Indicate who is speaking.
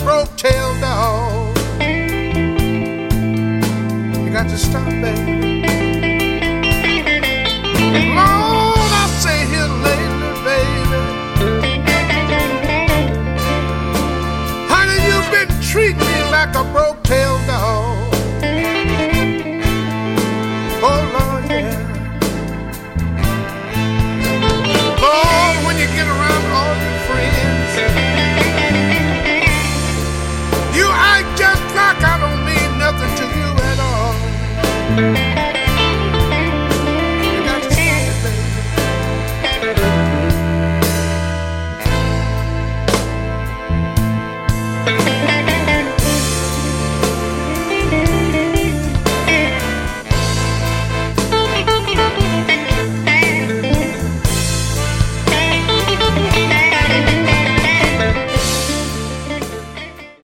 Speaker 1: broke-tailed dog. You got to stop, baby. Lord, I say here lately, baby, honey, you've been treating me like a broke-tailed